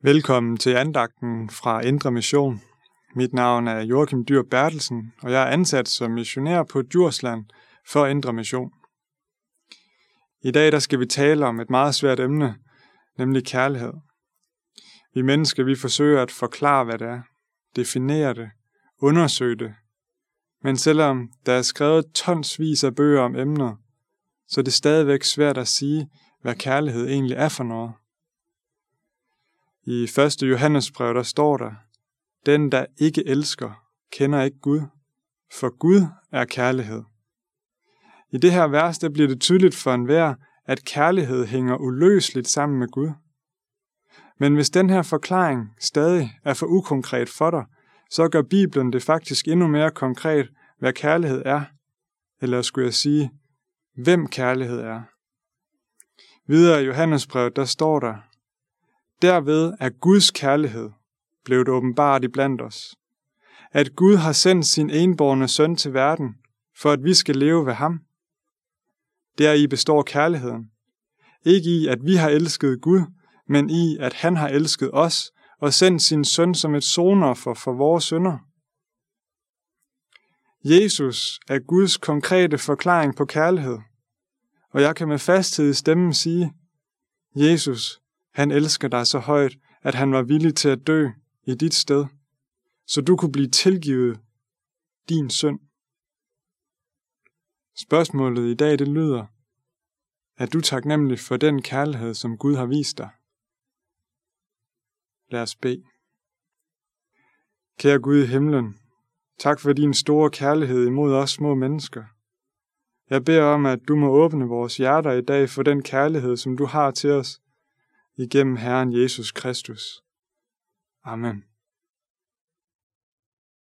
Velkommen til andagten fra Indre Mission. Mit navn er Joachim Dyhr Bertelsen, og jeg er ansat som missionær på Djursland for Indre Mission. I dag der skal vi tale om et meget svært emne, nemlig kærlighed. Vi mennesker vi forsøger at forklare, hvad det er, definere det, undersøge det. Men selvom der er skrevet tonsvis af bøger om emnet, så er det stadigvæk svært at sige, hvad kærlighed egentlig er for noget. I 1. Johannesbrev der står der, den der ikke elsker, kender ikke Gud, for Gud er kærlighed. I det her vers der bliver det tydeligt for enhver, at kærlighed hænger uløseligt sammen med Gud. Men hvis den her forklaring stadig er for ukonkret for dig, så gør Bibelen det faktisk endnu mere konkret, hvad kærlighed er, eller skulle jeg sige, hvem kærlighed er. Videre i Johannesbrevet der står der, derved er Guds kærlighed blevet åbenbart iblandt os. At Gud har sendt sin enbårne søn til verden, for at vi skal leve ved ham. Deri består kærligheden. Ikke i, at vi har elsket Gud, men i, at han har elsket os og sendt sin søn som et sonoffer for vores synder. Jesus er Guds konkrete forklaring på kærlighed, og jeg kan med fasthed i stemmen sige, Jesus, han elsker dig så højt, at han var villig til at dø i dit sted, så du kunne blive tilgivet din synd. Spørgsmålet i dag det lyder, er du taknemmelig for den kærlighed, som Gud har vist dig? Lad os bede. Kære Gud i himlen, tak for din store kærlighed imod os små mennesker. Jeg beder om, at du må åbne vores hjerter i dag for den kærlighed, som du har til os, igennem Herren Jesus Kristus. Amen.